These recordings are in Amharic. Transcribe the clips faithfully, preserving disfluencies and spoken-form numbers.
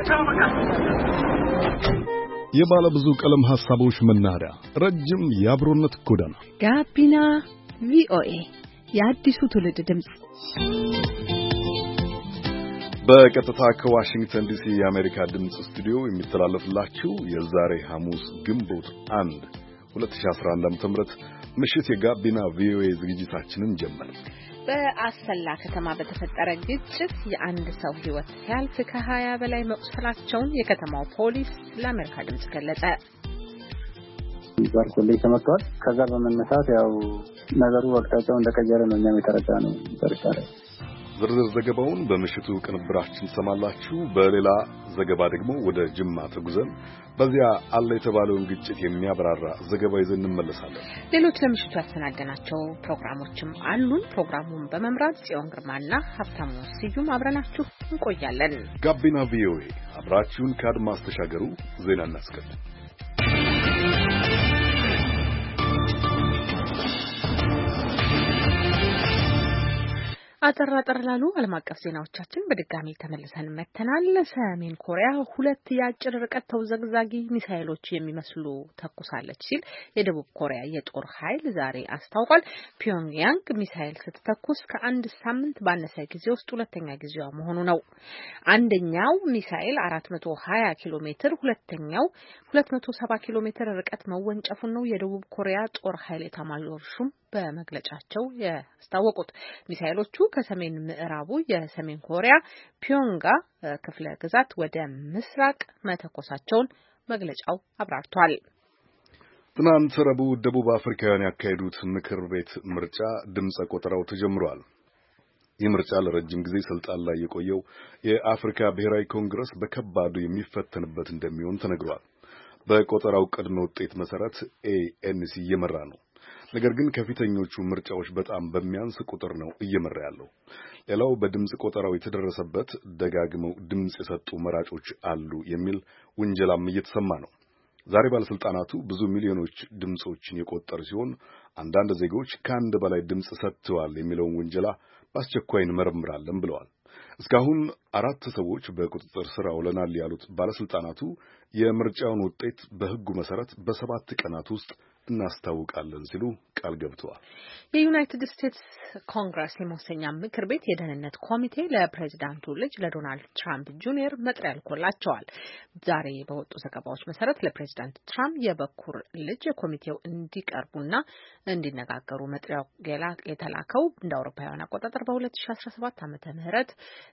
የባለ ብዙ ቀለም ሐሳቦች መናኸሪያ ረጅም የአብሮነት ጎዳና ጋቢና ቪኦኤ የአዲሱ ትውልድ ድምጽ በቀጥታ ከዋሽንግተን ዲሲ የአሜሪካ ድምጽ ስቱዲዮ የሚተላለፍላችሁ የዛሬ ሐሙስ ግንቦት አንድ ሁለት ሺህ አስራ አንድ ዓ.ም ምሽት የጋቢና ቪኦኤ ዝግጅታችንን ጀመረ። በአሰላ ከተማ በተፈጠረ ግጭት የአንድ ሰው ሕይወት ሲያልፍ ከሀያ በላይ መቁሰላቸውን የከተማው ፖሊስ ለአሜሪካ ድምጽ ገለጸ። ይባር ኮሌጅ ተመቷል። ከዛ በመነሳት ያው ነገሩ አቅጣጫው እንደቀየረ ነው እኛም የተረዳነው ተርካለ። ዝርዝር ዘገባውን በምሽቱ ቅንብራችን ሰማላችሁ። በሌላ ዘገባ ደግሞ ወደ ጅማ ተጉዘን በዚያ አለ የተባለውን ግጭት የሚያብራራ ዘገባ ይዘን እንመለሳለን። ሌሎች ለምሽቱ ያሰናደናቸው ፕሮግራሞችም አሉን። ፕሮግራሙን በመምራት ጽዮን ግርማና ሀብታሙ ስዩም አብረናችሁ እንቆያለን። ጋቢና ቪኦኤ አብራችሁን ከአድማስ ተሻገሩ። ዜና እናስቀድም። አጠር አጠር ላሉ ዓለም አቀፍ ዜናዎቻችን በድጋሚ ተመልሰን መተናል። ሰሜን ኮሪያ ሁለት የአጭር ርቀት ተወዛግዛጊ ሚሳኤሎች የሚመስሉ ተኩሳለች ሲል የደቡብ ኮሪያ የጦር ኃይል ዛሬ አስታውቋል። ፒዮንግያንግ ሚሳኤል ስትተኩስ ከአንድ ሳምንት ባነሰ ጊዜ ውስጥ ሁለተኛ ጊዜዋ መሆኑ ነው። አንደኛው ሚሳኤል አራት መቶ ሀያ ኪሎ ሜትር፣ ሁለተኛው ሁለት መቶ ሰባ ኪሎ ሜትር ርቀት መወንጨፉን ነው የደቡብ ኮሪያ ጦር ኃይል ኤታማዦር ሹም በመግለጫቸው ያስታወቁት። ሚሳኤሎቹ ከሰሜን ምዕራቡ የሰሜን ኮሪያ ፒዮንጋ ክፍለ ግዛት ወደ ምስራቅ መተኮሳቸውን መግለጫው አብራርቷል። ትናንት ረቡዕ ደቡብ አፍሪካውያን ያካሄዱት ምክር ቤት ምርጫ ድምጽ ቆጠራው ተጀምሯል። ይህ ምርጫ ለረጅም ጊዜ ስልጣን ላይ የቆየው የአፍሪካ ብሔራዊ ኮንግረስ በከባዱ የሚፈተንበት እንደሚሆን ተነግሯል። በቆጠራው ቅድመ ውጤት መሰረት ኤኤንሲ እየመራ ነው። ነገር ግን ከፊተኞቹ ምርጫዎች በጣም በሚያንስ ቁጥር ነው እየመራ ያለው። ሌላው በድምጽ ቆጠራው የተደረሰበት ደጋግመው ድምጽ የሰጡ መራጮች አሉ የሚል ውንጀላም እየተሰማ ነው። ዛሬ ባለስልጣናቱ ብዙ ሚሊዮኖች ድምጾችን የቆጠሩ ሲሆን አንዳንድ ዜጎች ከአንድ በላይ ድምጽ ሰጥተዋል የሚለውን ውንጀላ በአስቸኳይ እንመረምራለን ብለዋል። እስካሁን አራት ሰዎች በቁጥጥር ስር አውለናል ያሉት ባለስልጣናቱ የምርጫውን ውጤት በሕጉ መሰረት በሰባት ቀናት ውስጥ እናስታውቃለን ሲሉ ቃል ገብተዋል። የዩናይትድ ስቴትስ ኮንግረስ የመወሰኛ ምክር ቤት የደህንነት ኮሚቴ ለፕሬዚዳንቱ ልጅ ለዶናልድ ትራምፕ ጁኒየር መጥሪያ ልኮላቸዋል። ዛሬ በወጡ ዘገባዎች መሰረት ለፕሬዚዳንት ትራምፕ የበኩር ልጅ የኮሚቴው እንዲቀርቡና እንዲነጋገሩ መጥሪያው የተላከው እንደ አውሮፓውያን አቆጣጠር በሁለት ሺህ አስራ ሰባት ዓመተ ምህረት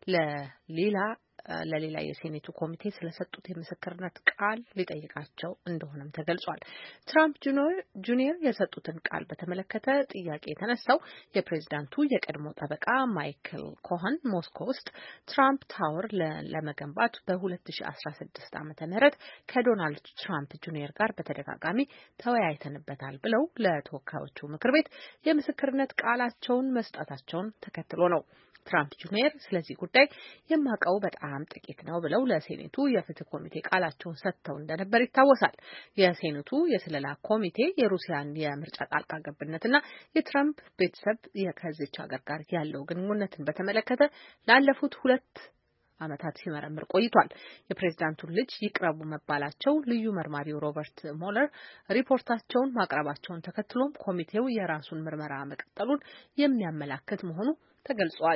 ለሌላ ለሌላ የሴኔቱ ኮሚቴ ስለሰጡት የምስክርነት ቃል ሊጠይቃቸው እንደሆነም ተገልጿል። ትራምፕ ጁኒየር የሰጡትን ቃል በተመለከተ ጥያቄ የተነሳው የፕሬዝዳንቱ የቀድሞ ጠበቃ ማይክል ኮሄን ሞስኮ ውስጥ ትራምፕ ታወር ለመገንባት በሁለት ሺህ አስራ ስድስት ዓመተ ምህረት ከዶናልድ ትራምፕ ጁኒየር ጋር በተደጋጋሚ ተወያይተንበታል ብለው ለተወካዮቹ ምክር ቤት የምስክርነት ቃላቸውን መስጠታቸውን ተከትሎ ነው። ትራምፕ ጁኒየር ስለዚህ ጉዳይ የማውቀው በጣም ጥቂት ነው ብለው ለሴኔቱ የፍትህ ኮሚቴ ቃላቸውን ሰጥተው እንደነበር ይታወሳል። የሴኔቱ የስለላ ኮሚቴ የሩሲያን የምርጫ ጣልቃ ገብነትና የትራምፕ ቤተሰብ ከዚች ሀገር ጋር ያለው ግንኙነትን በተመለከተ ላለፉት ሁለት ዓመታት ሲመረምር ቆይቷል። የፕሬዝዳንቱን ልጅ ይቅረቡ መባላቸው ልዩ መርማሪው ሮበርት ሞለር ሪፖርታቸውን ማቅረባቸውን ተከትሎም ኮሚቴው የራሱን ምርመራ መቀጠሉን የሚያመላክት መሆኑ ተገልጿል።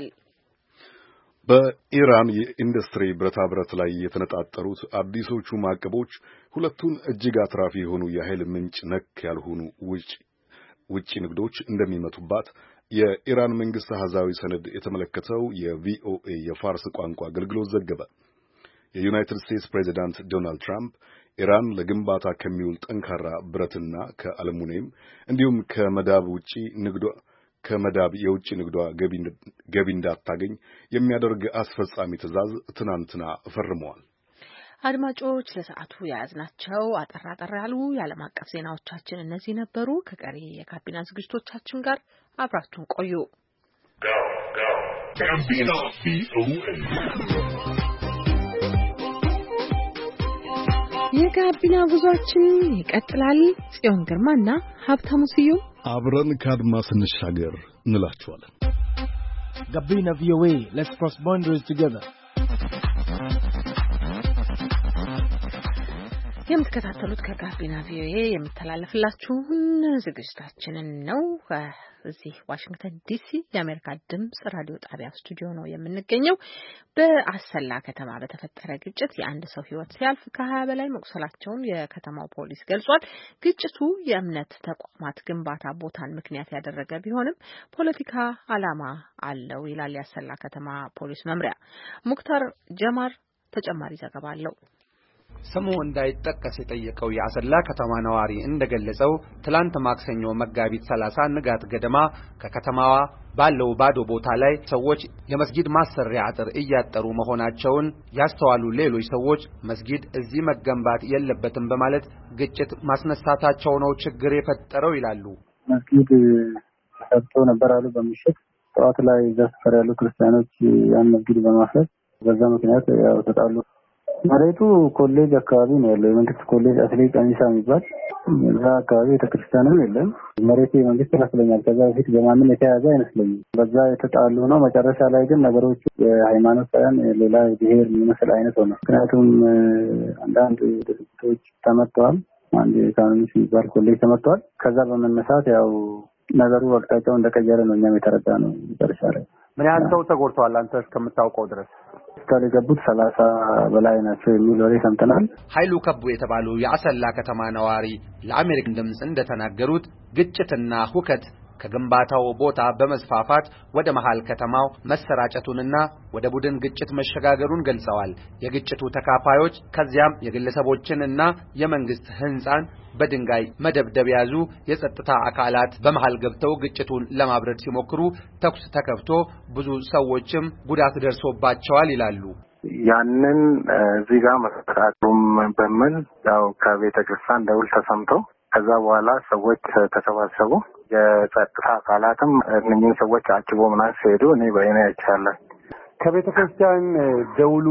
በኢራን የኢንዱስትሪ ብረታ ብረት ላይ የተነጣጠሩት አዲሶቹ ማዕቀቦች ሁለቱን እጅግ አትራፊ የሆኑ የኃይል ምንጭ ነክ ያልሆኑ ውጭ ውጪ ንግዶች እንደሚመቱባት የኢራን መንግስት አሃዛዊ ሰነድ የተመለከተው የቪኦኤ የፋርስ ቋንቋ አገልግሎት ዘገበ። የዩናይትድ ስቴትስ ፕሬዚዳንት ዶናልድ ትራምፕ ኢራን ለግንባታ ከሚውል ጠንካራ ብረትና ከአሉሚኒየም እንዲሁም ከመዳብ ውጪ ንግዷ ከመዳብ የውጭ ንግዷ ገቢ እንዳታገኝ የሚያደርግ አስፈጻሚ ትዕዛዝ ትናንትና ፈርመዋል። አድማጮች ለሰዓቱ የያዝናቸው አጠር አጠር ያሉ የዓለም አቀፍ ዜናዎቻችን እነዚህ ነበሩ። ከቀሪ የካቢና ዝግጅቶቻችን ጋር አብራችሁን ቆዩ። የጋቢና ጉዟችን ይቀጥላል። ጽዮን ግርማና ሀብታሙ ስዩም አብረን ከአድማስ እንሻገር እንላችኋለን። ጋቢና ቪኦኤ let's cross boundaries together. የምትከታተሉት ከጋቢና ቪኦኤ የሚተላለፍላችሁን ዝግጅታችንን ነው። እዚህ ዋሽንግተን ዲሲ የአሜሪካ ድምጽ ራዲዮ ጣቢያ ስቱዲዮ ነው የምንገኘው። በአሰላ ከተማ በተፈጠረ ግጭት የአንድ ሰው ሕይወት ሲያልፍ ከሀያ በላይ መቁሰላቸውን የከተማው ፖሊስ ገልጿል። ግጭቱ የእምነት ተቋማት ግንባታ ቦታን ምክንያት ያደረገ ቢሆንም ፖለቲካ ዓላማ አለው ይላል የአሰላ ከተማ ፖሊስ መምሪያ። ሙክታር ጀማር ተጨማሪ ዘገባ አለው። ስሙ እንዳይጠቀስ የጠየቀው የአሰላ ከተማ ነዋሪ እንደገለጸው ትላንት ማክሰኞ መጋቢት ሰላሳ ንጋት ገደማ ከከተማዋ ባለው ባዶ ቦታ ላይ ሰዎች የመስጊድ ማሰሪያ አጥር እያጠሩ መሆናቸውን ያስተዋሉ ሌሎች ሰዎች መስጊድ እዚህ መገንባት የለበትም በማለት ግጭት ማስነሳታቸው ነው ችግር የፈጠረው ይላሉ። መስጊድ ሰርቶ ነበር አሉ። በምሽት ጠዋት ላይ ዘፈር ያሉ ክርስቲያኖች ያን መስጊድ በማፍረስ በዛ ምክንያት ያው ተጣሉ። መሬቱ ኮሌጅ አካባቢ ነው ያለው። የመንግስት ኮሌጅ አስሊ ቀኒሳ የሚባል እዛ አካባቢ የተክርስቲያኑ የለም። መሬቱ የመንግስት ይመስለኛል። ከዛ በፊት በማንም የተያዘ አይመስለኝም። በዛ የተጣሉ ነው። መጨረሻ ላይ ግን ነገሮቹ የሃይማኖት ሳይሆን ሌላ ብሔር የሚመስል አይነት ሆነ። ምክንያቱም አንዳንድ ድርጅቶች ተመተዋል። አንድ ኢኮኖሚክስ የሚባል ኮሌጅ ተመተዋል። ከዛ በመነሳት ያው ነገሩ አቅጣጫው እንደቀየረ ነው እኛም የተረዳ ነው። መጨረሻ ላይ ምን ያህል ሰው ተጎድተዋል አንተ እስከምታውቀው ድረስ? ከለገቡት ሰላሳ በላይ ናቸው የሚል ወሬ ሰምተናል። ኃይሉ ከቡ የተባሉ የአሰላ ከተማ ነዋሪ ለአሜሪካ ድምጽ እንደተናገሩት ግጭትና ሁከት ከግንባታው ቦታ በመስፋፋት ወደ መሃል ከተማው መሰራጨቱንና ወደ ቡድን ግጭት መሸጋገሩን ገልጸዋል። የግጭቱ ተካፋዮች ከዚያም የግለሰቦችንና የመንግስት ህንጻን በድንጋይ መደብደብ ያዙ የጸጥታ አካላት በመሃል ገብተው ግጭቱን ለማብረድ ሲሞክሩ ተኩስ ተከፍቶ ብዙ ሰዎችም ጉዳት ደርሶባቸዋል ይላሉ። ያንን እዚህ ጋር መሰራቱም በመል ያው ከቤተክርስቲያን ደውል ተሰምቶ ከዛ በኋላ ሰዎች ተሰባሰቡ። የጸጥታ አካላትም እነኚህ ሰዎች አጭቦ ምናምን ሲሄዱ እኔ በእኔ አይቻለሁ። ከቤተክርስቲያን ደውሉ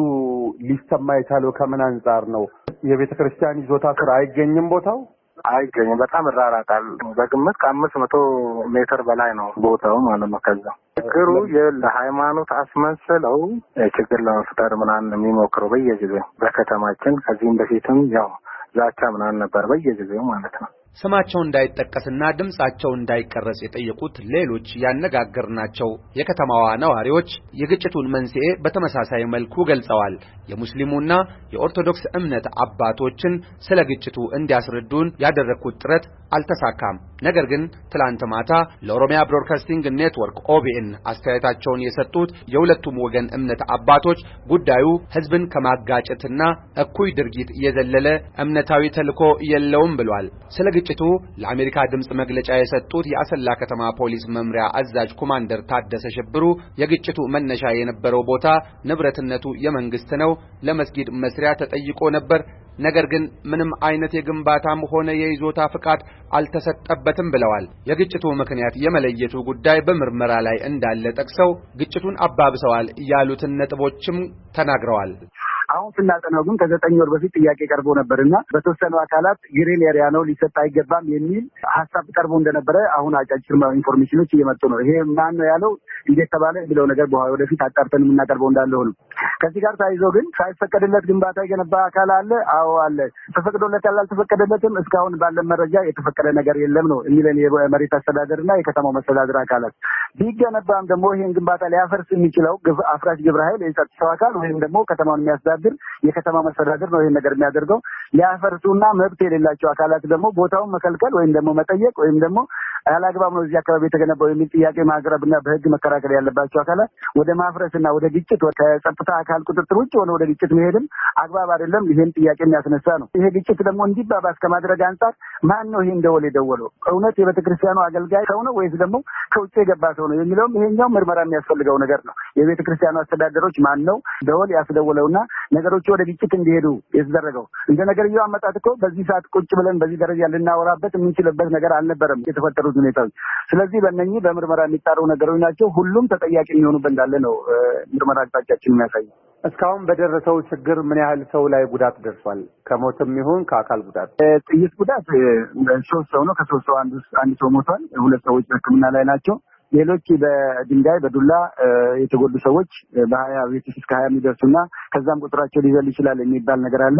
ሊሰማ የቻለው ከምን አንፃር ነው? የቤተክርስቲያን ይዞታ ስራ አይገኝም፣ ቦታው አይገኝም፣ በጣም ይራራቃል። በግምት ከአምስት መቶ ሜትር በላይ ነው ቦታው ማለት ነው። ከዛ ችግሩ የለሃይማኖት አስመስለው ችግር ለመፍጠር ምናምን የሚሞክሩ በየጊዜው በከተማችን ከዚህም በፊትም ያው ዛቻ ምናምን ነበር በየጊዜው ማለት ነው። ስማቸው እንዳይጠቀስና ድምጻቸው እንዳይቀረጽ የጠየቁት ሌሎች ያነጋገርናቸው የከተማዋ ነዋሪዎች የግጭቱን መንስኤ በተመሳሳይ መልኩ ገልጸዋል። የሙስሊሙና የኦርቶዶክስ እምነት አባቶችን ስለ ግጭቱ እንዲያስረዱን ያደረኩት ጥረት አልተሳካም። ነገር ግን ትላንት ማታ ለኦሮሚያ ብሮድካስቲንግ ኔትወርክ ኦቢኤን አስተያየታቸውን የሰጡት የሁለቱም ወገን እምነት አባቶች ጉዳዩ ህዝብን ከማጋጨትና እኩይ ድርጊት የዘለለ እምነታዊ ተልዕኮ የለውም ብሏል። ስለ ግጭቱ ለአሜሪካ ድምጽ መግለጫ የሰጡት የአሰላ ከተማ ፖሊስ መምሪያ አዛዥ ኮማንደር ታደሰ ሽብሩ የግጭቱ መነሻ የነበረው ቦታ ንብረትነቱ የመንግስት ነው፣ ለመስጊድ መስሪያ ተጠይቆ ነበር። ነገር ግን ምንም አይነት የግንባታም ሆነ የይዞታ ፍቃድ አልተሰጠበትም ብለዋል። የግጭቱ ምክንያት የመለየቱ ጉዳይ በምርመራ ላይ እንዳለ ጠቅሰው ግጭቱን አባብሰዋል ያሉትን ነጥቦችም ተናግረዋል። አሁን ስናጠናው ግን ከዘጠኝ ወር በፊት ጥያቄ ቀርቦ ነበርና በተወሰኑ አካላት ግሪን ኤሪያ ነው ሊሰጥ አይገባም የሚል ሐሳብ ቀርቦ እንደነበረ አሁን አጫጭር ኢንፎርሜሽኖች እየመጡ ነው። ይሄ ማን ነው ያለው እንዴት ተባለ ብለው ነገር በኋላ ወደፊት አጣርተን የምናቀርበው እንዳለው ነው። ከዚህ ጋር ታይዞ ግን ሳይፈቀድለት ግንባታ የገነባ አካል አለ። አዎ አለ። ተፈቅዶለት ያልተፈቀደለትም እስካሁን ባለን መረጃ የተፈቀደ ነገር የለም ነው የሚለን የመሬት አስተዳደርና የከተማው መስተዳድር አካላት። ቢገነባም ደግሞ ይሄን ግንባታ ሊያፈርስ የሚችለው አፍራሽ ግብረ ኃይል የጸጥታው አካል ወይም ደግሞ ከተማውን የሚያስተዳድር የከተማ መስተዳድር ነው ይሄን ነገር የሚያደርገው። ሊያፈርሱና መብት የሌላቸው አካላት ደግሞ ቦታውን መከልከል ወይም ደግሞ መጠየቅ ወይም ደግሞ ያላግባብ ነው እዚህ አካባቢ የተገነባው የሚል ጥያቄ ማቅረብና በህግ መከራከር ያለባቸው አካላት ወደ ማፍረስና ወደ ግጭት ከጸጥታ አካል ቁጥጥር ውጭ ሆነ ወደ ግጭት መሄድም አግባብ አይደለም። ይሄን ጥያቄ የሚያስነሳ ነው። ይሄ ግጭት ደግሞ እንዲባባስ ከማድረግ አንፃር ማን ነው ይሄን ደወል የደወለው? እውነት የቤተክርስቲያኑ አገልጋይ ሰው ነው ወይስ ደግሞ ከውጭ የገባ ሰው ነው የሚለውም ይሄኛው ምርመራ የሚያስፈልገው ነገር ነው። የቤተክርስቲያኑ አስተዳደሮች ማን ነው ደወል ያስደወለውና ነገሮች ወደ ግጭት እንዲሄዱ የተደረገው? እንደ ነገርየው አመጣጥ እኮ በዚህ ሰዓት ቁጭ ብለን በዚህ ደረጃ ልናወራበት የምንችልበት ነገር አልነበረም የተፈጠሩት ሁኔታዎች። ስለዚህ በእነኚህ በምርመራ የሚጣሩ ነገሮች ናቸው። ሁሉም ተጠያቂ የሚሆኑበት እንዳለ ነው ምርመራ አቅጣጫችን የሚያሳየው። እስካሁን በደረሰው ችግር ምን ያህል ሰው ላይ ጉዳት ደርሷል? ከሞትም ይሁን ከአካል ጉዳት? ጥይት ጉዳት ሶስት ሰው ነው። ከሶስት ሰው አንዱ አንድ ሰው ሞቷል። ሁለት ሰዎች በሕክምና ላይ ናቸው። ሌሎች በድንጋይ በዱላ የተጎዱ ሰዎች በሀያ ቤት እስከ ሀያ የሚደርሱና ከዛም ቁጥራቸው ሊዘል ይችላል የሚባል ነገር አለ።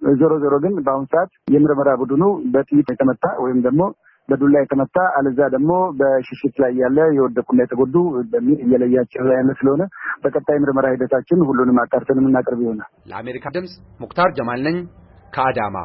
ዞሮ ዞሮ ግን በአሁኑ ሰዓት የምርመራ ቡድኑ በጥይት የተመታ ወይም ደግሞ በዱላ የተመታ አለዛ ደግሞ በሽሽት ላይ ያለ የወደቁና የተጎዱ በሚል እየለያቸው ያለ ስለሆነ በቀጣይ ምርመራ ሂደታችን ሁሉንም አጣርተን የምናቀርብ ይሆናል። ለአሜሪካ ድምጽ ሙክታር ጀማል ነኝ ከአዳማ።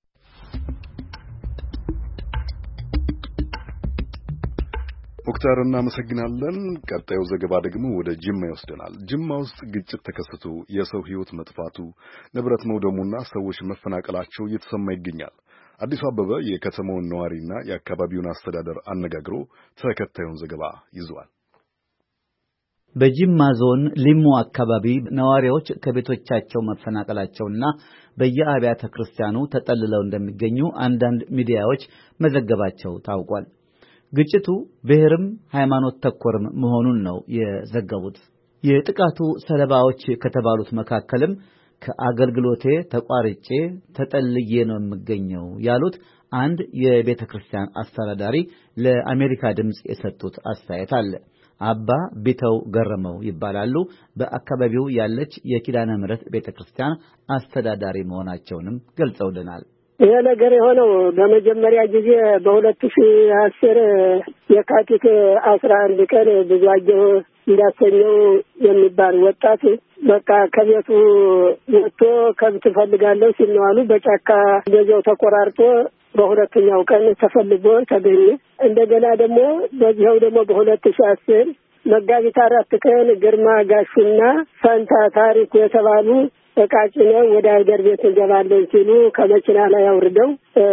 ሙክታር እናመሰግናለን። ቀጣዩ ዘገባ ደግሞ ወደ ጅማ ይወስደናል። ጅማ ውስጥ ግጭት ተከስቶ የሰው ሕይወት መጥፋቱ፣ ንብረት መውደሙና ሰዎች መፈናቀላቸው እየተሰማ ይገኛል። አዲሱ አበበ የከተማውን ነዋሪና የአካባቢውን አስተዳደር አነጋግሮ ተከታዩን ዘገባ ይዟል። በጅማ ዞን ሊሙ አካባቢ ነዋሪዎች ከቤቶቻቸው መፈናቀላቸውና በየአብያተ ክርስቲያኑ ተጠልለው እንደሚገኙ አንዳንድ ሚዲያዎች መዘገባቸው ታውቋል። ግጭቱ ብሔርም ሃይማኖት ተኮርም መሆኑን ነው የዘገቡት። የጥቃቱ ሰለባዎች ከተባሉት መካከልም ከአገልግሎቴ ተቋርጬ ተጠልዬ ነው የምገኘው ያሉት አንድ የቤተ ክርስቲያን አስተዳዳሪ ለአሜሪካ ድምጽ የሰጡት አስተያየት አለ። አባ ቢተው ገረመው ይባላሉ። በአካባቢው ያለች የኪዳነ ምሕረት ቤተ ክርስቲያን አስተዳዳሪ መሆናቸውንም ገልጸውልናል። ይሄ ነገር የሆነው በመጀመሪያ ጊዜ በሁለት ሺህ አስር የካቲት አስራ አንድ ቀን ብዙአየሁ እንዳሰኘው የሚባል ወጣት በቃ ከቤቱ ወጥቶ ከብት ፈልጋለሁ ሲል ነው አሉ። በጫካ በዚያው ተቆራርጦ በሁለተኛው ቀን ተፈልጎ ተገኘ። እንደገና ደግሞ በዚያው ደግሞ በሁለት ሺህ አስር መጋቢት አራት ቀን ግርማ ጋሹና ፈንታ ታሪኩ የተባሉ ተቃጭነው ወደ ሀገር ቤት እንገባለን ሲሉ ከመኪና ላይ አውርደው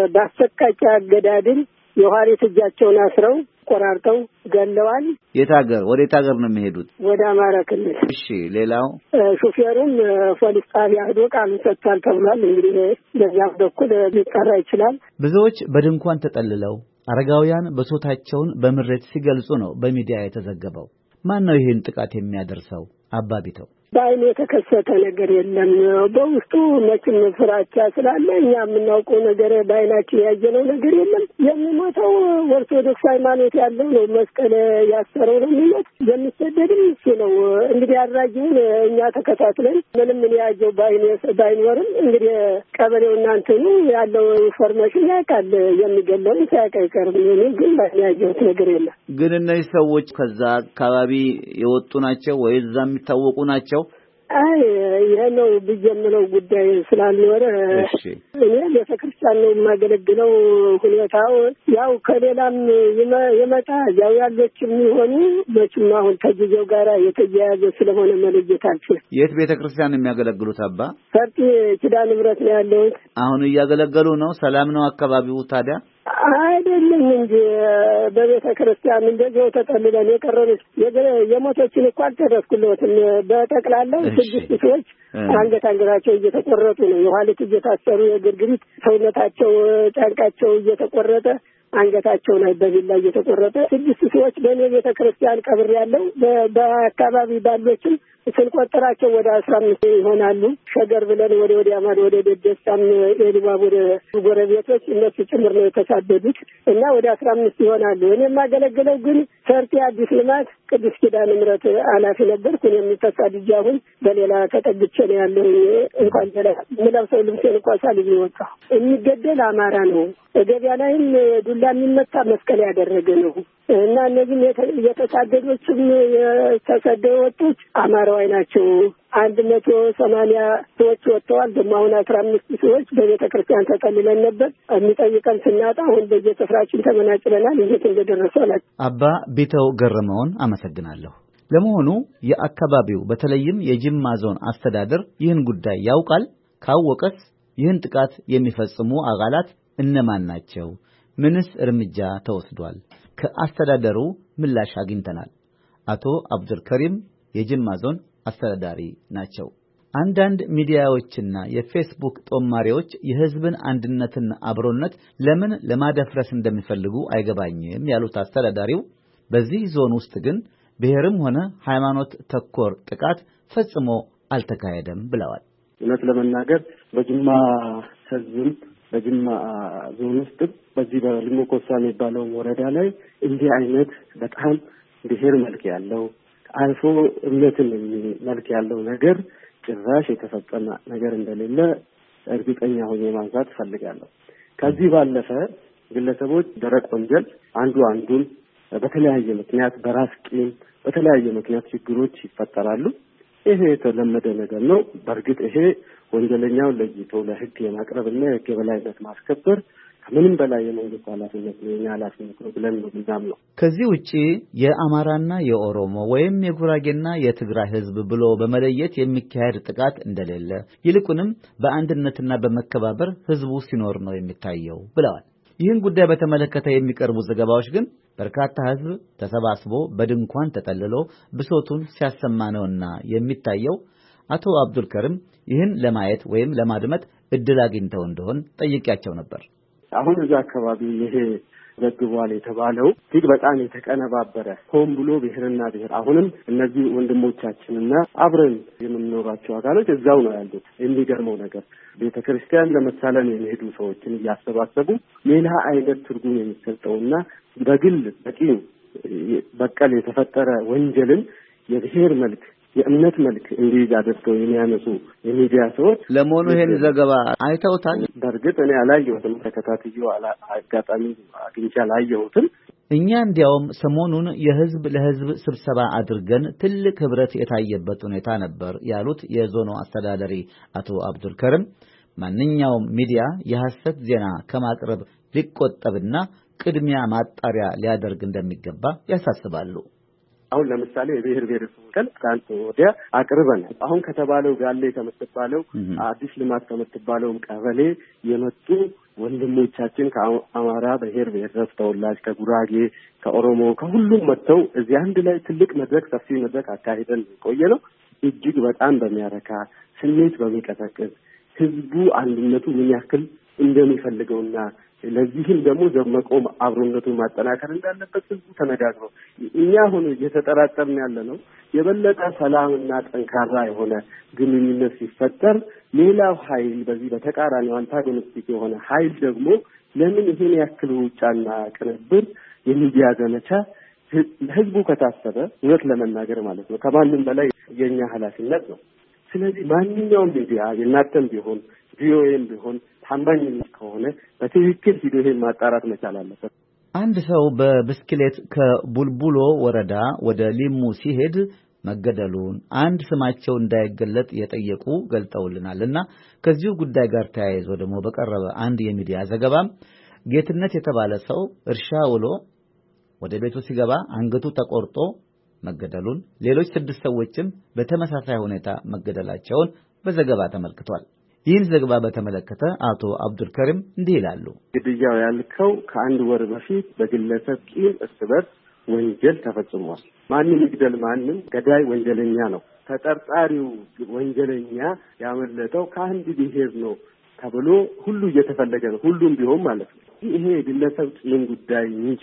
በአሰቃቂ አገዳድል የኋሊት እጃቸውን አስረው ቆራርጠው ገለዋል። የት ሀገር ወደ የት ሀገር ነው የሚሄዱት? ወደ አማራ ክልል። እሺ፣ ሌላው ሹፌሩም ፖሊስ ጣቢያ ሄዶ ቃሉን ሰጥቷል ተብሏል። እንግዲህ በዚያም በኩል ሊጠራ ይችላል። ብዙዎች በድንኳን ተጠልለው አረጋውያን በሶታቸውን በምሬት ሲገልጹ ነው በሚዲያ የተዘገበው። ማን ነው ይህን ጥቃት የሚያደርሰው? አባቢተው በአይን የተከሰተ ነገር የለም። በውስጡ መቼም ፍራቻ ስላለ እኛ የምናውቀው ነገር በአይናችን ያየነው ነገር የለም። የሚሞተው ኦርቶዶክስ ሃይማኖት ያለው ነው። መስቀል ያሰረው ነው የሚሞት። የሚሰደድም እሱ ነው። እንግዲህ አድራጊውን እኛ ተከታትለን ምንም ምን ያየው ባይኖርም እንግዲህ ቀበሌው እናንተኑ ያለው ኢንፎርሜሽን ያውቃል። የሚገለውን ሳያውቅ አይቀርም። እኔ ግን በአይን ያየሁት ነገር የለም። ግን እነዚህ ሰዎች ከዛ አካባቢ የወጡ ናቸው ወይ እዛ የሚታወቁ ናቸው? አይ ይሄ ነው ብየምለው ጉዳይ ስላልኖረ እኔ ቤተክርስቲያን ነው የማገለግለው። ሁኔታው ያው ከሌላም የመጣ ያው ያለችም ይሆኑ መቼም አሁን ከጊዜው ጋር የተያያዘ ስለሆነ መለየት አልችልም። የት ቤተክርስቲያን የሚያገለግሉት አባ? ፈርጥ ኪዳነ ምሕረት ነው ያለሁት። አሁን እያገለገሉ ነው? ሰላም ነው አካባቢው ታዲያ? አይደለም እንጂ በቤተ ክርስቲያን እንደዚህ ተጠልለን የቀረን የሞቶችን እኮ አልደረስኩለትም። በጠቅላላው ስድስት ሰዎች አንገት አንገታቸው እየተቆረጡ ነው። የኋሊት እየታሰሩ የግርግሪት ሰውነታቸው ጫንቃቸው እየተቆረጠ አንገታቸው ላይ በቢላ እየተቆረጠ ስድስት ሰዎች በእኔ ቤተ ክርስቲያን ቀብር ያለው በአካባቢ ባሎችም ስንቆጥራቸው ወደ አስራ አምስት ይሆናሉ። ሸገር ብለን ወደ ወዲያ ማዶ ወደ ደደሳም የልባብ ወደ ጎረቤቶች እነሱ ጭምር ነው የተሳደዱት እና ወደ አስራ አምስት ይሆናሉ። እኔ የማገለግለው ግን ሰርቲ አዲስ ልማት ቅዱስ ኪዳነ ምሕረት ኃላፊ ነበርኩ። እኔ የምተሳድጄ አሁን በሌላ ተጠግቼ ነው ያለው። እንኳን ሌላ የምለብሰው ልብሴን እንኳን ሳልይዝ ወጣሁ። የሚገደል አማራ ነው። ገበያ ላይም ዱላ የሚመታ መስቀል ያደረገ ነው እና እነዚህም የተሳደዶችም የተሰደው ወጦች አማራዊ ናቸው። አንድ መቶ ሰማንያ ሰዎች ወጥተዋል። ደግሞ አሁን አስራ አምስት ሰዎች በቤተ ክርስቲያን ተጠልለን ነበር። የሚጠይቀን ስናጣ አሁን በየስፍራችን ተመናጭለናል። እንዴት እንደደረሱ አላቸው። አባ ቢተው ገረመውን አመሰግናለሁ። ለመሆኑ የአካባቢው በተለይም የጅማ ዞን አስተዳደር ይህን ጉዳይ ያውቃል? ካወቀስ ይህን ጥቃት የሚፈጽሙ አካላት እነማን ናቸው? ምንስ እርምጃ ተወስዷል? ከአስተዳደሩ ምላሽ አግኝተናል። አቶ አብዱል ከሪም የጅማ ዞን አስተዳዳሪ ናቸው። አንዳንድ ሚዲያዎችና የፌስቡክ ጦማሪዎች የሕዝብን አንድነትና አብሮነት ለምን ለማደፍረስ እንደሚፈልጉ አይገባኝም ያሉት አስተዳዳሪው በዚህ ዞን ውስጥ ግን ብሔርም ሆነ ሃይማኖት ተኮር ጥቃት ፈጽሞ አልተካሄደም ብለዋል። እውነት ለመናገር በጅማ ሕዝብ በጅማ ዞን ውስጥ በዚህ በሊሙ ኮሳ የሚባለው ወረዳ ላይ እንዲህ አይነት በጣም ብሔር መልክ ያለው አልፎ እምነትን መልክ ያለው ነገር ጭራሽ የተፈጸመ ነገር እንደሌለ እርግጠኛ ሆኜ ማንሳት ፈልጋለሁ። ከዚህ ባለፈ ግለሰቦች ደረቅ ወንጀል አንዱ አንዱን በተለያየ ምክንያት በራስ ቂም በተለያየ ምክንያት ችግሮች ይፈጠራሉ። ይሄ የተለመደ ነገር ነው። በእርግጥ ይሄ ወንጀለኛውን ለይቶ ለህግ የማቅረብና የህግ የበላይነት ማስከበር ከምንም በላይ የመንግስት ኃላፊነት ነው፣ የኛ ኃላፊነት ነው ብለን ነው የምናምነው። ከዚህ ውጪ የአማራና የኦሮሞ ወይም የጉራጌና የትግራይ ህዝብ ብሎ በመለየት የሚካሄድ ጥቃት እንደሌለ ይልቁንም በአንድነትና በመከባበር ህዝቡ ሲኖር ነው የሚታየው ብለዋል። ይህን ጉዳይ በተመለከተ የሚቀርቡ ዘገባዎች ግን በርካታ ህዝብ ተሰባስቦ በድንኳን ተጠልሎ ብሶቱን ሲያሰማ ነውና የሚታየው። አቶ አብዱል ከሪም ይህን ለማየት ወይም ለማድመጥ እድል አግኝተው እንደሆን ጠይቄያቸው ነበር። አሁን እዛ አካባቢ ይሄ ዘግቧል የተባለው እጅግ በጣም የተቀነባበረ ሆን ብሎ ብሔርና ብሔር አሁንም እነዚህ ወንድሞቻችንና አብረን የምንኖራቸው አካሎች እዛው ነው ያሉት። የሚገርመው ነገር ቤተክርስቲያን ለመሳለም የሚሄዱ ሰዎችን እያሰባሰቡ ሌላ አይነት ትርጉም የሚሰጠውና በግል በቂ በቀል የተፈጠረ ወንጀልን የብሔር መልክ የእምነት መልክ እንዲይዝ አድርገው የሚያነሱ የሚዲያ ሰዎች ለመሆኑ ይሄን ዘገባ አይተውታል? በእርግጥ እኔ አላየሁትም፣ ተከታትዬው አጋጣሚ አግኝቼ አላየሁትም። እኛ እንዲያውም ሰሞኑን የህዝብ ለህዝብ ስብሰባ አድርገን ትልቅ ህብረት የታየበት ሁኔታ ነበር ያሉት የዞኑ አስተዳዳሪ አቶ አብዱል ከሪም ማንኛውም ሚዲያ የሐሰት ዜና ከማቅረብ ሊቆጠብና ቅድሚያ ማጣሪያ ሊያደርግ እንደሚገባ ያሳስባሉ። አሁን ለምሳሌ የብሔር ብሔረሰቦች ቀን ከአንተ ወዲያ አቅርበን አሁን ከተባለው ጋሌ ከምትባለው አዲስ ልማት ከምትባለው ቀበሌ የመጡ ወንድሞቻችን ከአማራ ብሔር ብሔረሰብ ተወላጅ ከጉራጌ ከኦሮሞ ከሁሉም መጥተው እዚህ አንድ ላይ ትልቅ መድረክ ሰፊ መድረክ አካሂደን ቆየ ነው። እጅግ በጣም በሚያረካ ስሜት በሚቀሰቅስ ህዝቡ አንድነቱ ምን ያክል እንደሚፈልገውና ለዚህም ደግሞ ዘመቆም አብሮነቱን ማጠናከር እንዳለበት ህዝቡ ተነጋግሮ እኛ ሆኖ እየተጠራጠርን ያለ ነው። የበለጠ ሰላምና ጠንካራ የሆነ ግንኙነት ሲፈጠር ሌላው ኃይል በዚህ በተቃራኒው አንታጎኒስቲክ የሆነ ኃይል ደግሞ ለምን ይሄን ያክል ውጫና ቅንብር የሚዲያ ዘመቻ ህዝቡ ከታሰበ እውነት ለመናገር ማለት ነው ከማንም በላይ የኛ ኃላፊነት ነው። ስለዚህ ማንኛውም ሚዲያ የናንተም ቢሆን ቪኦኤም ቢሆን ታማኝ ከሆነ በትክክል ሂዶ ይሄን ማጣራት መቻል አለበት። አንድ ሰው በብስክሌት ከቡልቡሎ ወረዳ ወደ ሊሙ ሲሄድ መገደሉን አንድ ስማቸው እንዳይገለጥ የጠየቁ ገልጠውልናልና ከዚሁ ጉዳይ ጋር ተያይዞ ደግሞ በቀረበ አንድ የሚዲያ ዘገባም ጌትነት የተባለ ሰው እርሻ ውሎ ወደ ቤቱ ሲገባ አንገቱ ተቆርጦ መገደሉን ሌሎች ስድስት ሰዎችም በተመሳሳይ ሁኔታ መገደላቸውን በዘገባ ተመልክቷል። ይህን ዘገባ በተመለከተ አቶ አብዱል ከሪም እንዲህ ይላሉ። ግድያው ያልከው ከአንድ ወር በፊት በግለሰብ ቂም እርስ በርስ ወንጀል ተፈጽሟል። ማንም ይግደል ማንም ገዳይ ወንጀለኛ ነው። ተጠርጣሪው ወንጀለኛ ያመለጠው ከአንድ ብሔር ነው ተብሎ ሁሉ እየተፈለገ ነው። ሁሉም ቢሆን ማለት ነው። ይሄ የግለሰብ ቂም ጉዳይ እንጂ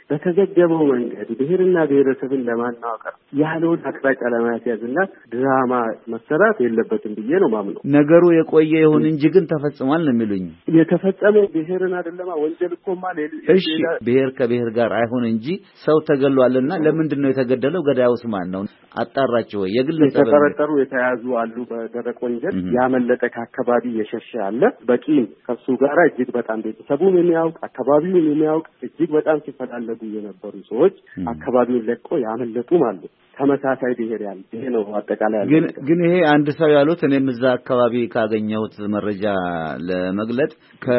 በተዘገበው መንገድ ብሔርና ብሔረሰብን ለማናወቅ ያለውን አቅጣጫ ለማስያዝና ድራማ መሰራት የለበትም ብዬ ነው ማምነው። ነገሩ የቆየ ይሁን እንጂ ግን ተፈጽሟል ነው የሚሉኝ። የተፈጸመው ብሔርን አይደለማ ወንጀል እኮማ ሌላ እሺ ብሔር ከብሔር ጋር አይሁን እንጂ ሰው ተገሏልና ለምንድን ነው የተገደለው? ገዳዩስ ማን ነው? አጣራቸው ወይ? የግለሰብ የተጠረጠሩ የተያዙ አሉ። በደረቅ ወንጀል ያመለጠ ከአካባቢ የሸሸ አለ። በቂም ከሱ ጋር እጅግ በጣም ቤተሰቡን የሚያውቅ አካባቢውን የሚያውቅ እጅግ በጣም ሲፈላለጉ የነበሩ ሰዎች አካባቢውን ለቆ ያመለጡ ማለት ተመሳሳይ ብሔር ያለ ይሄ ነው አጠቃላይ ያለው። ግን ግን ይሄ አንድ ሰው ያሉት እኔም እዛ አካባቢ ካገኘሁት መረጃ ለመግለጥ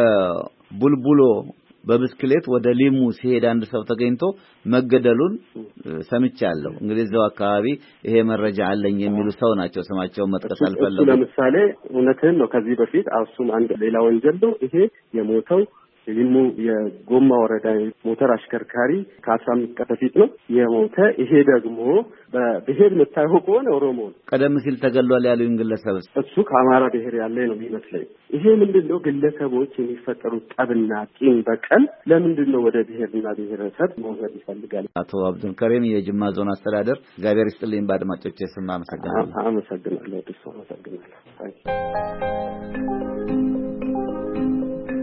ከቡልቡሎ በብስክሌት ወደ ሊሙ ሲሄድ አንድ ሰው ተገኝቶ መገደሉን ሰምቻለሁ። እንግዲህ እዛው አካባቢ ይሄ መረጃ አለኝ የሚሉ ሰው ናቸው። ስማቸውን መጥቀስ አልፈለጉም። ለምሳሌ እውነትህን ነው። ከዚህ በፊት አሱም አንድ ሌላ ወንጀል ነው። ይሄ የሞተው ሊሙ የጎማ ወረዳ ሞተር አሽከርካሪ ከአስራ አምስት ቀን በፊት ነው የሞተ። ይሄ ደግሞ በብሔር የምታየው ከሆነ ኦሮሞ ነው። ቀደም ሲል ተገሏል ያሉኝ ግለሰብ እሱ ከአማራ ብሔር ያለ ነው የሚመስለኝ። ይሄ ምንድነው ግለሰቦች የሚፈጠሩት ጠብና ቂም በቀል ለምንድን ነው ወደ ብሔርና ብሔረሰብ መውሰድ ይፈልጋል? አቶ አብዱል ከሪም የጅማ ዞን አስተዳደር እግዚአብሔር ይስጥልኝ። በአድማጮቼ ስም አመሰግናለሁ። አመሰግናለሁ። ደስ አመሰግናለሁ።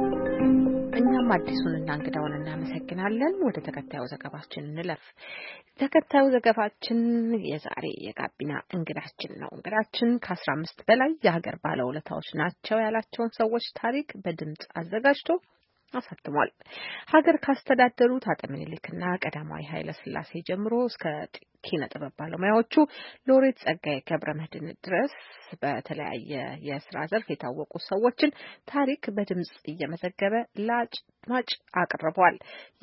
እኛም አዲሱንና እንግዳውን እናመሰግናለን። ወደ ተከታዩ ዘገባችን እንለፍ። ተከታዩ ዘገባችን የዛሬ የጋቢና እንግዳችን ነው። እንግዳችን ከአስራ አምስት በላይ የሀገር ባለውለታዎች ናቸው ያላቸውን ሰዎች ታሪክ በድምጽ አዘጋጅቶ አሳትሟል። ሀገር ካስተዳደሩት አጤ ምኒልክና ቀዳማዊ ኃይለ ሥላሴ ጀምሮ እስከ ኪነ ጥበብ ባለሙያዎቹ ሎሬት ጸጋዬ ገብረመድህን ድረስ በተለያየ የስራ ዘርፍ የታወቁ ሰዎችን ታሪክ በድምጽ እየመዘገበ ለአድማጭ አቅርቧል።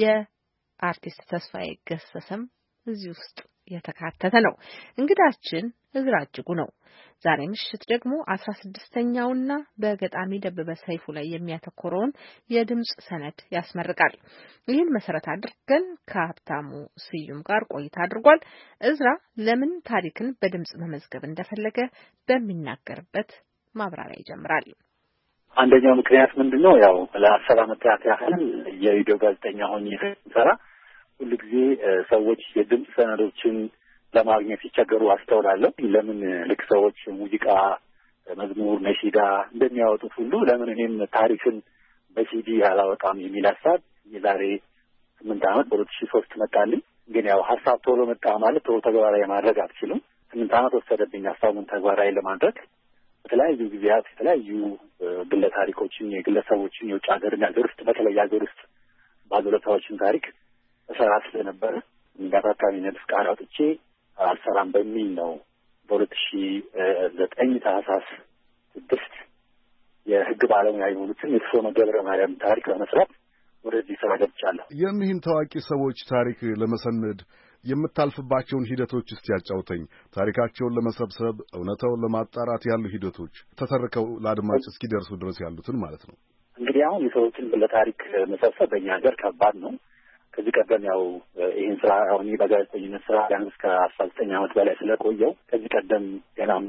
የአርቲስት ተስፋዬ ገሰሰም እዚህ ውስጥ የተካተተ ነው። እንግዳችን እዝራ እጅጉ ነው። ዛሬ ምሽት ደግሞ አስራ ስድስተኛውና በገጣሚ ደበበ ሰይፉ ላይ የሚያተኮረውን የድምጽ ሰነድ ያስመርቃል። ይህን መሰረት አድርገን ከሀብታሙ ስዩም ጋር ቆይታ አድርጓል። እዝራ ለምን ታሪክን በድምጽ መመዝገብ እንደፈለገ በሚናገርበት ማብራሪያ ይጀምራል። አንደኛው ምክንያት ምንድነው? ያው ለአስር ዓመታት ያህል የቪዲዮ ጋዜጠኛ ሆኜ ስሰራ ሁልጊዜ ሰዎች የድምጽ ሰነዶችን ለማግኘት ሲቸገሩ አስተውላለሁ። ለምን ልክ ሰዎች ሙዚቃ፣ መዝሙር፣ ነሺዳ እንደሚያወጡት ሁሉ ለምን እኔም ታሪክን በሲዲ አላወጣም የሚል ሀሳብ የዛሬ ስምንት ዓመት በሁለት ሺህ ሶስት መጣልኝ። ግን ያው ሀሳብ ቶሎ መጣ ማለት ቶሎ ተግባራዊ ማድረግ አትችልም። ስምንት ዓመት ወሰደብኝ ሀሳቡን ተግባራዊ ለማድረግ። በተለያዩ ጊዜያት የተለያዩ ግለ ታሪኮችን፣ የግለሰቦችን፣ የውጭ ሀገር ሀገር ውስጥ በተለይ ሀገር ውስጥ ባለውለታዎችን ታሪክ እሰራ ስለነበረ እንዳታካሚ ነድፍ ቃል አውጥቼ አልሰራም በሚል ነው በሁለት ሺህ ዘጠኝ ታህሳስ ስድስት የህግ ባለሙያ የሆኑትን የተሾመ ገብረ ማርያም ታሪክ ለመስራት ወደዚህ ስራ ገብቻለሁ። የእኒህን ታዋቂ ሰዎች ታሪክ ለመሰነድ የምታልፍባቸውን ሂደቶች እስቲ ያጫውተኝ። ታሪካቸውን ለመሰብሰብ እውነታውን ለማጣራት ያሉ ሂደቶች ተተርከው ለአድማጭ እስኪደርሱ ድረስ ያሉትን ማለት ነው። እንግዲህ አሁን የሰዎችን ግለ ታሪክ መሰብሰብ በእኛ ሀገር ከባድ ነው። ከዚህ ቀደም ያው ይህን ስራ አሁን በጋዜጠኝነት ስራ ቢያንስ ከአስራ ዘጠኝ ዓመት በላይ ስለቆየው ከዚህ ቀደም ገናም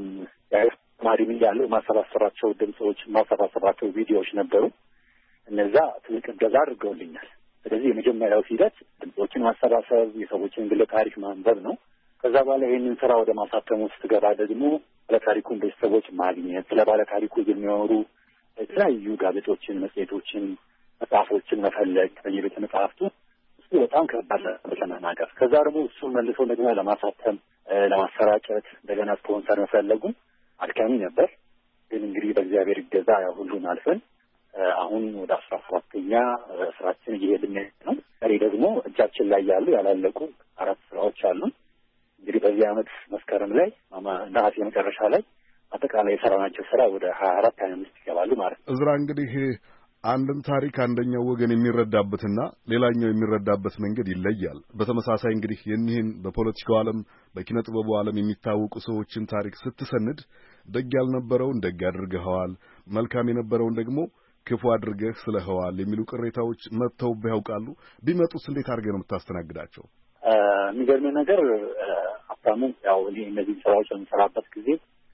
ማሪም እያለሁ ማሰባሰባቸው ድምፆች ማሰባሰባቸው ቪዲዮዎች ነበሩ። እነዛ ትልቅ እገዛ አድርገውልኛል። ስለዚህ የመጀመሪያው ሂደት ድምፆችን ማሰባሰብ፣ የሰዎችን ግለ ታሪክ ማንበብ ነው። ከዛ በኋላ ይህንን ስራ ወደ ማሳተሙ ስትገባ ደግሞ ባለታሪኩን ቤተሰቦች ማግኘት፣ ስለ ባለታሪኩ የሚያወሩ የተለያዩ ጋዜጦችን፣ መጽሔቶችን፣ መጽሐፎችን መፈለግ በየቤተ መጽሐፍቱ በጣም ከባድ ለመናገር። ከዛ ደግሞ እሱን መልሶ ደግሞ ለማሳተም ለማሰራጨት እንደገና ስፖንሰር መፈለጉ አድካሚ ነበር። ግን እንግዲህ በእግዚአብሔር ይገዛ ያው ሁሉን አልፈን አሁን ወደ አስራ ሰባተኛ ስራችን እየሄድን ነው። እኔ ደግሞ እጃችን ላይ ያሉ ያላለቁ አራት ስራዎች አሉ። እንግዲህ በዚህ ዓመት መስከረም ላይ ነሐሴ መጨረሻ ላይ አጠቃላይ የሰራናቸው ስራ ወደ ሀያ አራት ሀያ አምስት ይገባሉ ማለት ነው። እዝራ እንግዲህ አንድን ታሪክ አንደኛው ወገን የሚረዳበትና ሌላኛው የሚረዳበት መንገድ ይለያል። በተመሳሳይ እንግዲህ የኒህን በፖለቲካው ዓለም በኪነ ጥበቡ ዓለም የሚታወቁ ሰዎችን ታሪክ ስትሰንድ ደግ ያልነበረውን ደግ አድርገዋል፣ መልካም የነበረውን ደግሞ ክፉ አድርገህ ስለኸዋል የሚሉ ቅሬታዎች መጥተውብህ ያውቃሉ? ቢመጡስ እንዴት አድርገህ ነው የምታስተናግዳቸው? የሚገርም ነገር አፍታሙ ያው እኔ እነዚህ ስራዎች በምሰራበት ጊዜ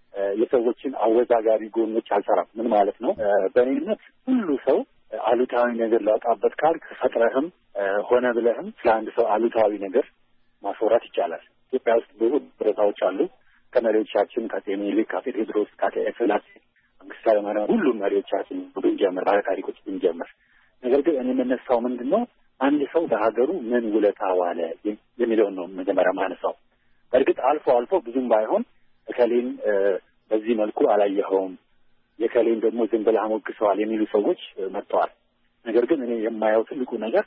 የሰዎችን አወዛጋቢ ጎኖች አልሰራም። ምን ማለት ነው? በእኔነት ሁሉ ሰው አሉታዊ ነገር ላውጣበት ካልክ ፈጥረህም ሆነ ብለህም ስለ አንድ ሰው አሉታዊ ነገር ማስወራት ይቻላል። ኢትዮጵያ ውስጥ ብዙ ቦታዎች አሉ። ከመሪዎቻችን ከአጤ ምኒልክ፣ ከአጤ ቴዎድሮስ፣ ከአጤ ሥላሴ፣ መንግስቱ ኃይለማርያም ሁሉም መሪዎቻችን ብንጀምር ባለ ታሪኮች ብንጀምር፣ ነገር ግን እኔ የምነሳው ምንድን ነው አንድ ሰው ለሀገሩ ምን ውለታ ዋለ የሚለውን ነው መጀመሪያ ማነሳው። በእርግጥ አልፎ አልፎ ብዙም ባይሆን እከሌን በዚህ መልኩ አላየኸውም፣ የከሌን ደግሞ ዝም ብለህ አሞግሰዋል የሚሉ ሰዎች መጥተዋል። ነገር ግን እኔ የማየው ትልቁ ነገር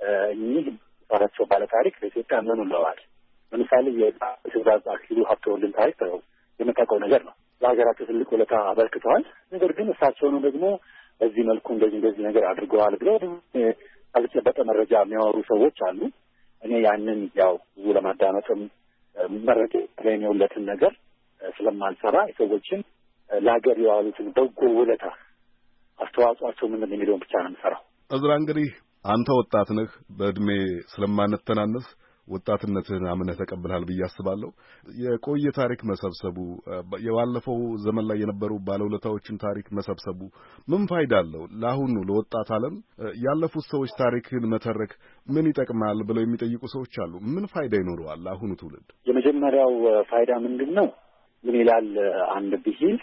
እኚህ ባላቸው ባለ ታሪክ ለኢትዮጵያ ምን ውለዋል። ለምሳሌ የትእዛዝ አክሊሉ ሀብተወልድን ታሪክ የምታውቀው ነገር ነው። ለሀገራቸው ትልቅ ውለታ አበርክተዋል። ነገር ግን እሳቸውንም ደግሞ በዚህ መልኩ እንደዚህ እንደዚህ ነገር አድርገዋል ብለው ያልተጨበጠ መረጃ የሚያወሩ ሰዎች አሉ። እኔ ያንን ያው ብዙ ለማዳመጥም መረጃ ያገኘሁለትን ነገር ስለማልሰራ የሰዎችን ለሀገር የዋሉትን በጎ ውለታ አስተዋጽኦአቸው ምንድን ነው የሚለውን ብቻ ነው የምሰራው። እዝራ እንግዲህ አንተ ወጣት ነህ። በእድሜ ስለማንተናነስ ወጣትነትህን አምነህ ተቀብለሃል ብዬ አስባለሁ። የቆየ ታሪክ መሰብሰቡ፣ የባለፈው ዘመን ላይ የነበሩ ባለውለታዎችን ታሪክ መሰብሰቡ ምን ፋይዳ አለው? ለአሁኑ ለወጣት ዓለም ያለፉት ሰዎች ታሪክን መተረክ ምን ይጠቅማል ብለው የሚጠይቁ ሰዎች አሉ። ምን ፋይዳ ይኖረዋል ለአሁኑ ትውልድ? የመጀመሪያው ፋይዳ ምንድን ነው? ምን ይላል አንድ ብሂል፣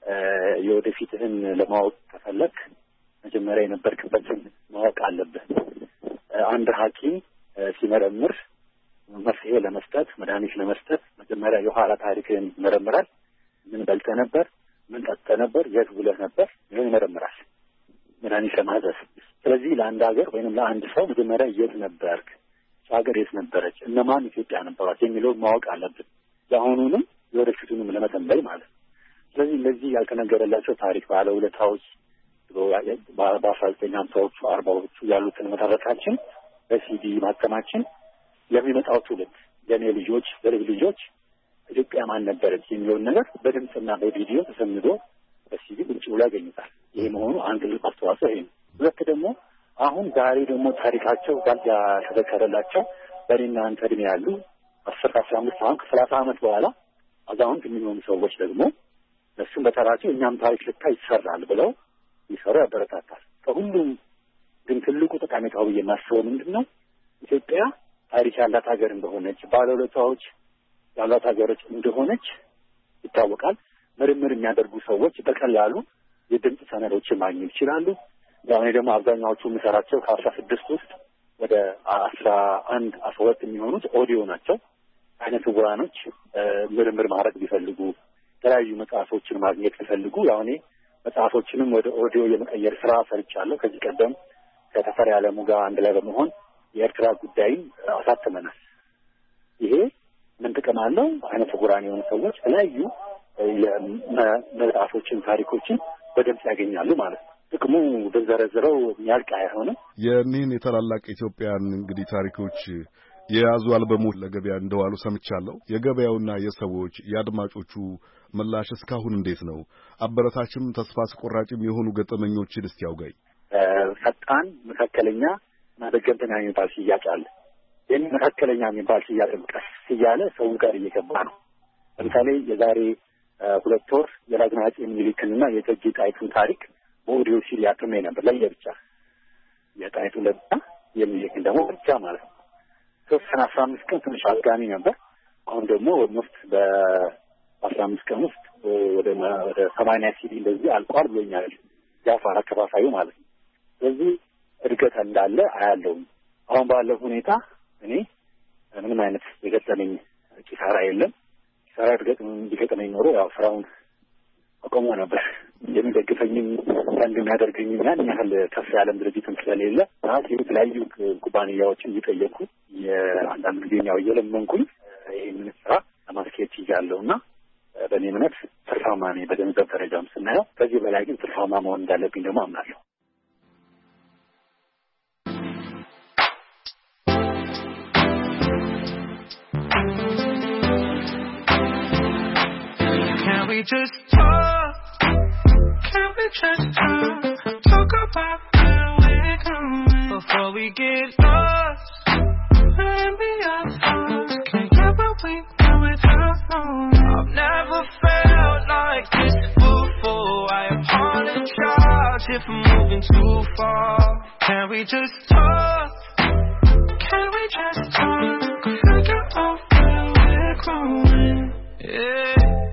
የወደፊትህን ለማወቅ ከፈለክ መጀመሪያ የነበርክበትን ማወቅ አለብህ። አንድ ሐኪም ሲመረምር መፍትሄ ለመስጠት መድኃኒት ለመስጠት መጀመሪያ የኋላ ታሪክን ይመረምራል። ምን በልተህ ነበር? ምን ጠጥተህ ነበር? የት ውለህ ነበር? ይሄን ይመረምራል መድኃኒት ለማዘዝ። ስለዚህ ለአንድ ሀገር ወይንም ለአንድ ሰው መጀመሪያ የት ነበርክ፣ ሀገር የት ነበረች፣ እነማን ኢትዮጵያ ነበሯት የሚለውን ማወቅ አለብን፣ የአሁኑንም የወደፊቱንም ለመተንበይ ማለት ነው። ስለዚህ እነዚህ ያልተነገረላቸው ታሪክ ባለውለታዎች በአስራ ዘጠኝ ሀምሳዎቹ አርባዎቹ ያሉትን መተረካችን በሲዲ ማተማችን ለሚመጣው ትውልድ ለኔ ልጆች ለልጅ ልጆች ኢትዮጵያ ማን ነበረች የሚለውን ነገር በድምጽና በቪዲዮ ተሰምዶ በሲዲ ቁጭ ብሎ ያገኙታል። ይሄ መሆኑ አንድ ትልቅ አስተዋጽኦ ይሄ ነው። ሁለት ደግሞ አሁን ዛሬ ደግሞ ታሪካቸው ጋር ያተከረላቸው በእኔና አንተ እድሜ ያሉ አስር አስራ አምስት አሁን ከሰላሳ ዓመት በኋላ አዛውንት የሚሆኑ ሰዎች ደግሞ እሱም በተራቸው እኛም ታሪክ ልካ ይሰራል ብለው ይሰሩ ያበረታታል። ከሁሉም ግን ትልቁ ጠቃሚታው ብዬ የማስበው ምንድን ነው ኢትዮጵያ ታሪክ ያላት ሀገር እንደሆነች ባለውለታዎች ያላት ሀገሮች እንደሆነች ይታወቃል። ምርምር የሚያደርጉ ሰዎች በቀላሉ የድምጽ ሰነዶችን ማግኘት ይችላሉ። ያው እኔ ደግሞ አብዛኛዎቹ የምሰራቸው ከአስራ ስድስት ውስጥ ወደ አስራ አንድ አስራ ሁለት የሚሆኑት ኦዲዮ ናቸው። አይነት ውራኖች ምርምር ማድረግ ቢፈልጉ የተለያዩ መጽሐፎችን ማግኘት ቢፈልጉ ያው እኔ መጽሐፎችንም ወደ ኦዲዮ የመቀየር ስራ ሰርቻለሁ። ከዚህ ቀደም ከተፈሪ ዓለሙ ጋር አንድ ላይ በመሆን የኤርትራ ጉዳይን አሳትመናል። ይሄ ምን ጥቅም አለው? አይነት ውራን የሆኑ ሰዎች የተለያዩ መጽሐፎችን ታሪኮችን በድምጽ ያገኛሉ ማለት ነው። ጥቅሙ በዘረዘረው የሚያልቅ አይሆንም። የኒህን የታላላቅ ኢትዮጵያን እንግዲህ ታሪኮች የያዙ አልበሞች ለገበያ እንደዋሉ ሰምቻለሁ። የገበያውና የሰዎች የአድማጮቹ ምላሽ እስካሁን እንዴት ነው? አበረታችም ተስፋ አስቆራጭም የሆኑ ገጠመኞችን እስቲ ያውጋኝ። ፈጣን፣ መካከለኛ እና ደገምተኛ የሚባል ሽያጭ አለ። ይህን መካከለኛ የሚባል ሽያጭ ቀስ እያለ ሰው ጋር እየገባ ነው። ለምሳሌ የዛሬ ሁለት ወር የዳግማዊ አፄ ምኒልክንና የእቴጌ ጣይቱን ታሪክ በኦዲዮ ሲዲ አትሜ ነበር ለየብቻ። የጣይቱን ለብቻ የሚልክን ደግሞ ብቻ ማለት ነው። ሶስት አስራ አምስት ቀን ትንሽ አዝጋሚ ነበር። አሁን ደግሞ ኦልሞስት በአስራ አምስት ቀን ውስጥ ወደ ወደ ሰማንያ ሲዲ እንደዚህ አልቋል ብሎኛል ያፋር አከፋፋዩ ማለት ነው። ስለዚህ እድገት እንዳለ አያለው። አሁን ባለው ሁኔታ እኔ ምንም አይነት የገጠመኝ ኪሳራ የለም። ኪሳራ እድገት እንዲገጠመኝ ኖሮ ያው ስራውን አቆሞ ነበር። የሚደግፈኝም አንድ የሚያደርገኝ ያን ያህል ከፍ ያለም ድርጅትም ስለሌለ ራሴ የተለያዩ ኩባንያዎችን እየጠየኩ የአንዳንድ ጊዜ ያው እየለመንኩኝ ይህንን ስራ ለማስኬድ ይያለውና በእኔ እምነት ትርፋማ ነኝ። በገንዘብ ደረጃም ስናየው ከዚህ በላይ ግን ትርፋማ መሆን እንዳለብኝ ደግሞ አምናለሁ። Can we just talk? Can we just talk? Talk about where we're going before we get lost. Let me our thoughts. Can't get what we want without knowing. I've never felt like this before. I apologize if I'm moving too far. Can we just talk? Can we just talk? Figure out where we're going. Yeah.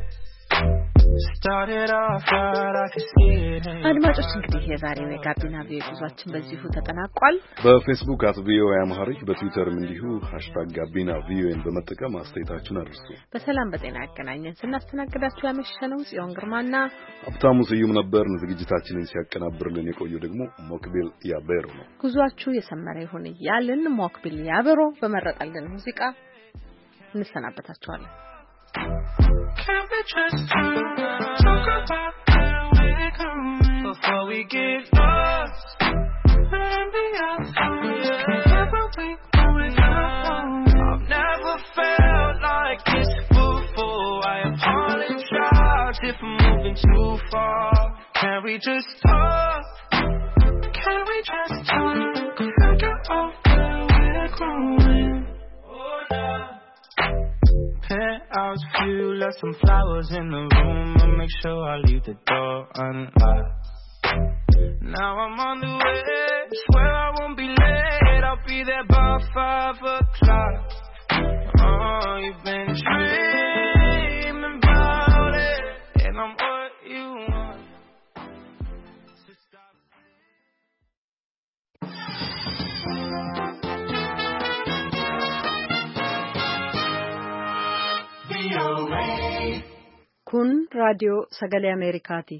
አድማጮች እንግዲህ የዛሬው የጋቢና ቪኦኤ ጉዟችን በዚሁ ተጠናቋል። በፌስቡክ አት ቪኦኤ አማርኛ በትዊተርም እንዲሁ ሃሽታግ ጋቢና ቪኦኤን በመጠቀም አስተያየታችሁን አድርሱ። በሰላም በጤና ያገናኘን። ስናስተናግዳችሁ ያመሸነው ጽዮን ግርማና ሀብታሙ ስዩም ነበር። ዝግጅታችንን ሲያቀናብርልን የቆየው ደግሞ ሞክቢል ያበሮ ነው። ጉዟችሁ የሰመረ ይሁን እያልን ሞክቢል ያበሮ በመረጠልን ሙዚቃ እንሰናበታችኋለን። Can we just talk, talk about where we're going before we get lost? Let me our thoughts. Can't get what we want without knowing. I've never felt like this before. I apologize if I'm moving too far. Can we just talk? Can we just talk? Figure out where we're going. Oh no. Penthouse view, left some flowers in the room. I'll make sure I leave the door unlocked. Now I'm on the way, swear I won't be late. I'll be there by five o'clock. Oh, you've been dreaming about it, and I'm what you want. So stop. raadiyoo sagalee Ameerikaati.